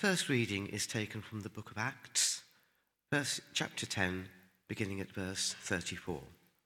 first reading is taken from the book of Acts, chapter 10, beginning at verse 34.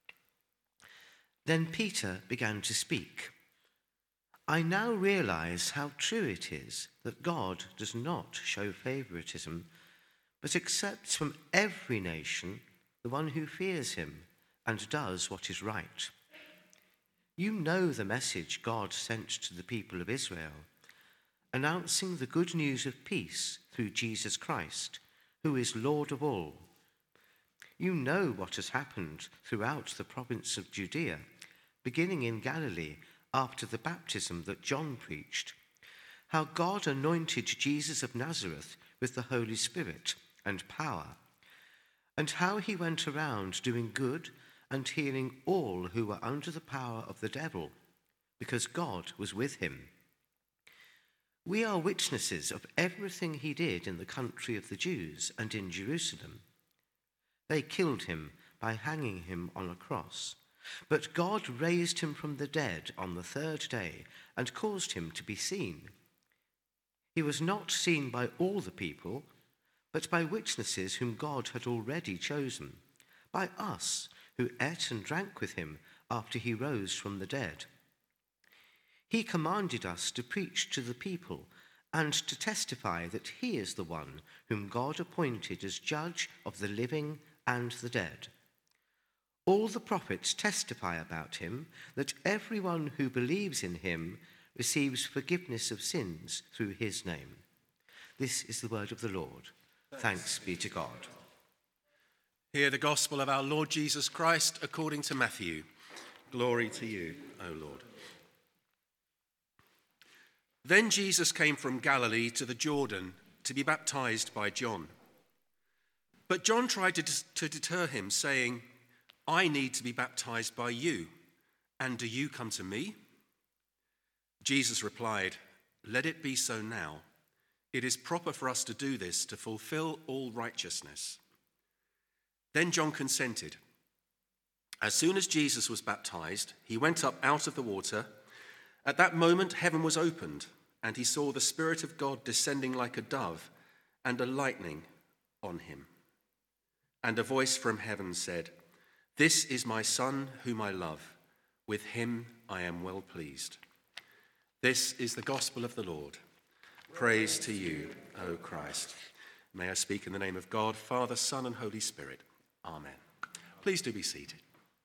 Then Peter began to speak. I now realize how true it is that God does not show favoritism, but accepts from every nation the one who fears him and does what is right. You know the message God sent to the people of Israel, announcing the good news of peace through Jesus Christ, who is Lord of all. You know what has happened throughout the province of Judea, beginning in Galilee after the baptism that John preached, how God anointed Jesus of Nazareth with the Holy Spirit and power, and how he went around doing good and healing all who were under the power of the devil, because God was with him. We are witnesses of everything he did in the country of the Jews and in Jerusalem. They killed him by hanging him on a cross, but God raised him from the dead on the third day and caused him to be seen. He was not seen by all the people, but by witnesses whom God had already chosen, by us who ate and drank with him after he rose from the dead. He commanded us to preach to the people and to testify that he is the one whom God appointed as judge of the living and the dead. All the prophets testify about him that everyone who believes in him receives forgiveness of sins through his name. This is the word of the Lord. Thanks be to God. Hear the gospel of our Lord Jesus Christ according to Matthew. Glory to you, O Lord. Then Jesus came from Galilee to the Jordan to be baptized by John. But John tried to deter him, saying, I need to be baptized by you, and do you come to me? Jesus replied, Let it be so now. It is proper for us to do this to fulfill all righteousness. Then John consented. As soon as Jesus was baptized, he went up out of the water. At that moment, heaven was opened, and he saw the Spirit of God descending like a dove and a lightning on him. And a voice from heaven said, This is my Son whom I love. With him I am well pleased. This is the gospel of the Lord. Praise to you, O Christ. May I speak in the name of God, Father, Son, and Holy Spirit. Amen. Please do be seated.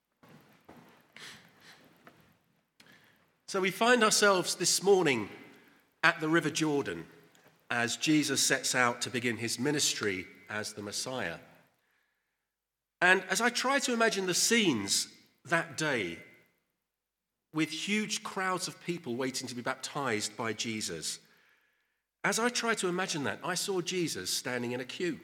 So we find ourselves this morning at the River Jordan as Jesus sets out to begin his ministry as the Messiah. And as I try to imagine the scenes that day with huge crowds of people waiting to be baptized by Jesus, as I try to imagine that, I saw Jesus standing in a queue.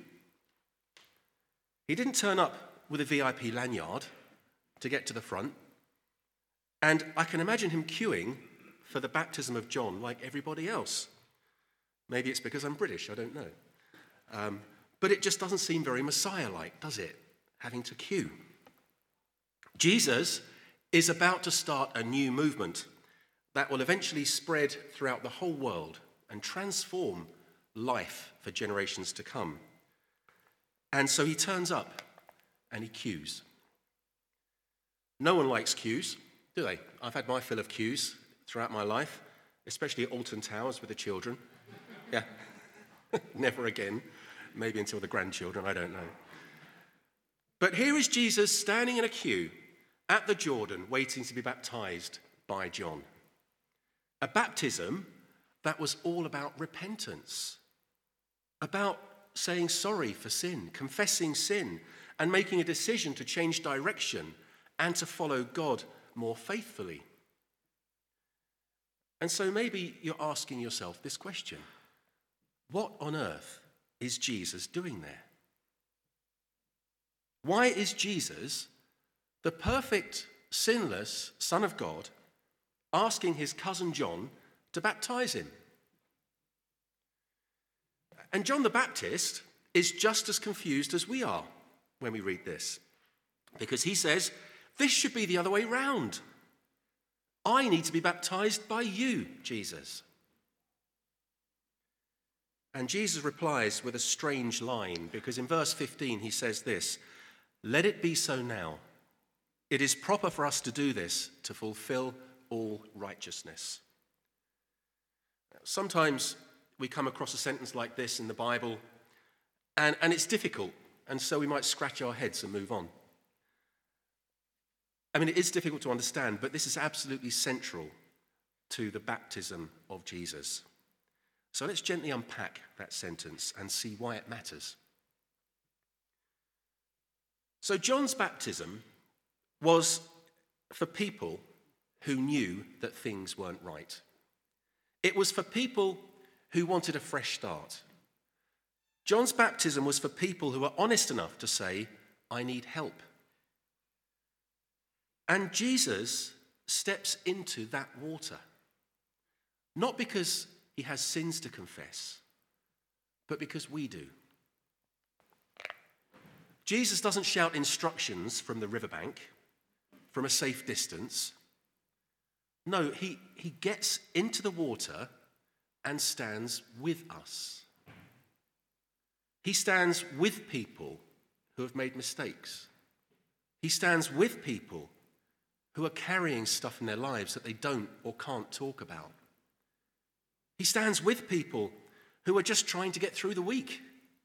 He didn't turn up with a VIP lanyard to get to the front, and I can imagine him queuing for the baptism of John like everybody else. Maybe it's because I'm British, I don't know. But it just doesn't seem very Messiah-like, does it? Having to queue. Jesus is about to start a new movement that will eventually spread throughout the whole world and transform life for generations to come. And so he turns up and he queues. No one likes queues, do they? I've had my fill of queues throughout my life, especially at Alton Towers with the children. Yeah, never again. Maybe until the grandchildren, I don't know. But here is Jesus standing in a queue at the Jordan, waiting to be baptized by John. A baptism that was all about repentance, about saying sorry for sin, confessing sin, and making a decision to change direction and to follow God more faithfully. And so maybe you're asking yourself this question: what on earth is Jesus doing there? Why is Jesus, the perfect, sinless Son of God, asking his cousin John to baptize him? And John the Baptist is just as confused as we are when we read this, because he says, this should be the other way round. I need to be baptized by you, Jesus. And Jesus replies with a strange line, because in verse 15 he says this, "Let it be so now. It is proper for us to do this to fulfill all righteousness." Sometimes we come across a sentence like this in the Bible, and it's difficult, and so we might scratch our heads and move on. I mean, it is difficult to understand, but this is absolutely central to the baptism of Jesus. So let's gently unpack that sentence and see why it matters. So John's baptism was for people who knew that things weren't right. It was for people who wanted a fresh start. John's baptism was for people who were honest enough to say, "I need help." And Jesus steps into that water, not because he has sins to confess, but because we do. Jesus doesn't shout instructions from the riverbank, from a safe distance. No, he gets into the water and stands with us. He stands with people who have made mistakes. He stands with people who are carrying stuff in their lives that they don't or can't talk about. He stands with people who are just trying to get through the week.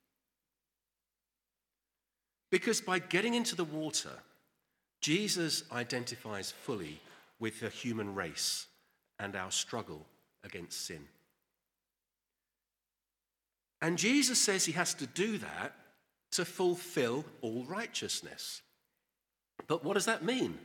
Because by getting into the water, Jesus identifies fully with the human race and our struggle against sin. And Jesus says he has to do that to fulfill all righteousness. But what does that mean?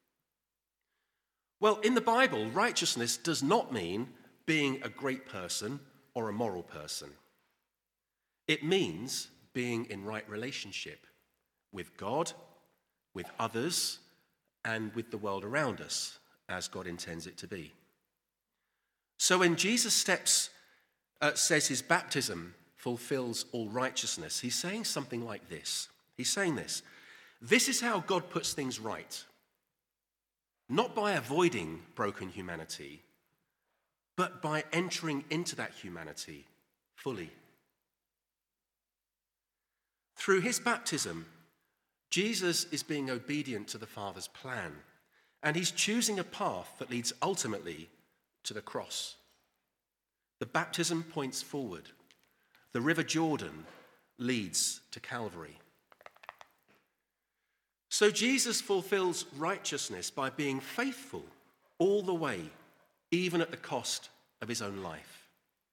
Well, in the Bible, righteousness does not mean being a great person or a moral person. It means being in right relationship with God, with others, and with the world around us, as God intends it to be. So when Jesus says his baptism fulfills all righteousness, he's saying something like this. He's saying this: this is how God puts things right. Not by avoiding broken humanity, but by entering into that humanity fully. Through his baptism, Jesus is being obedient to the Father's plan, and he's choosing a path that leads ultimately to the cross. The baptism points forward. The River Jordan leads to Calvary. So Jesus fulfills righteousness by being faithful all the way, even at the cost of his own life.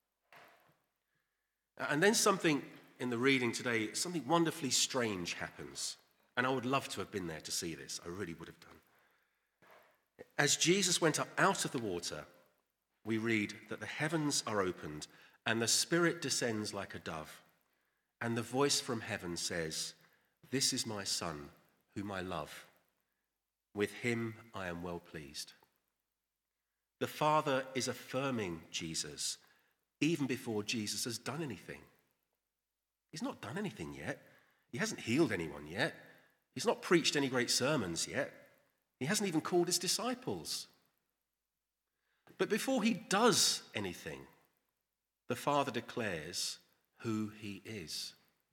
And then something in the reading today, something wonderfully strange happens. And I would love to have been there to see this. I really would have done. As Jesus went up out of the water, we read that the heavens are opened and the Spirit descends like a dove. And the voice from heaven says, "This is my Son, whom I love. With him I am well pleased." The Father is affirming Jesus even before Jesus has done anything. He's not done anything yet. He hasn't healed anyone yet. He's not preached any great sermons yet. He hasn't even called his disciples. But before he does anything, the Father declares who he is.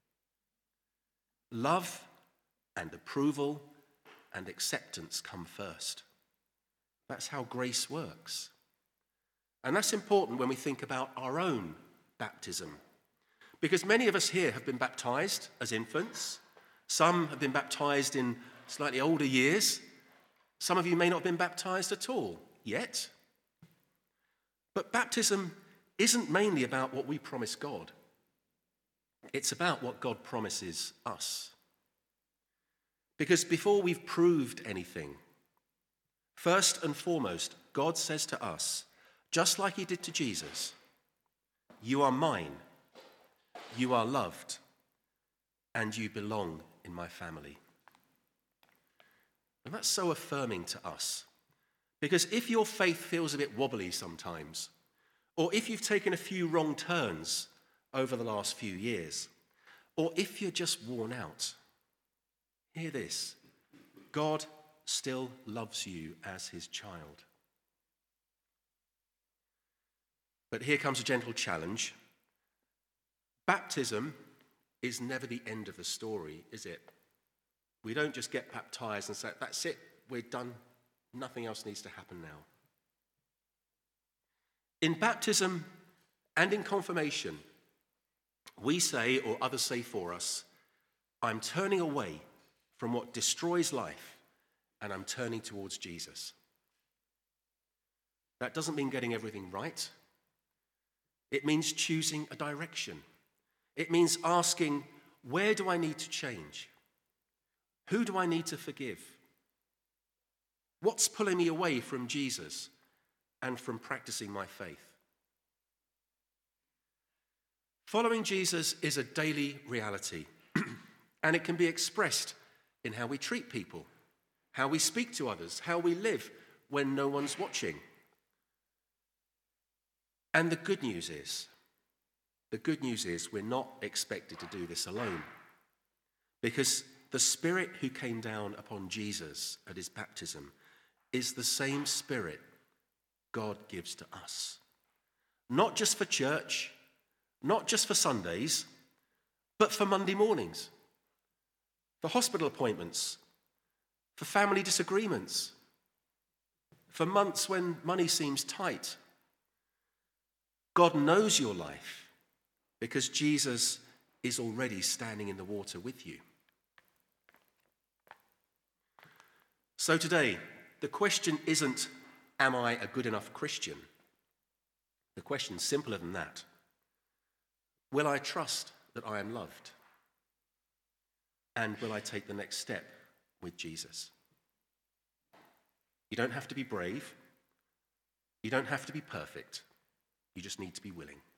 Love and approval and acceptance come first. That's how grace works. And that's important when we think about our own baptism. Because many of us here have been baptized as infants. Some have been baptized in slightly older years. Some of you may not have been baptized at all yet. But baptism isn't mainly about what we promise God. It's about what God promises us. Because before we've proved anything, first and foremost, God says to us, just like he did to Jesus, "You are mine, you are loved, and you belong in my family." And that's so affirming to us. Because if your faith feels a bit wobbly sometimes, or if you've taken a few wrong turns over the last few years, or if you're just worn out, hear this: God still loves you as his child. But here comes a gentle challenge. Baptism is never the end of the story, is it? We don't just get baptized and say, that's it, we're done, nothing else needs to happen now. In baptism and in confirmation, we say, or others say for us, I'm turning away from what destroys life and I'm turning towards Jesus. That doesn't mean getting everything right. It means choosing a direction. It means asking, where do I need to change? Who do I need to forgive? What's pulling me away from Jesus and from practicing my faith? Following Jesus is a daily reality, and it can be expressed in how we treat people, how we speak to others, how we live when no one's watching. And the good news is we're not expected to do this alone, because the Spirit who came down upon Jesus at his baptism is the same Spirit God gives to us. Not just for church, not just for Sundays, but for Monday mornings, for hospital appointments, for family disagreements, for months when money seems tight. God knows your life because Jesus is already standing in the water with you. So today, the question isn't, am I a good enough Christian? The question's simpler than that. Will I trust that I am loved? And will I take the next step with Jesus? You don't have to be brave. You don't have to be perfect. You just need to be willing.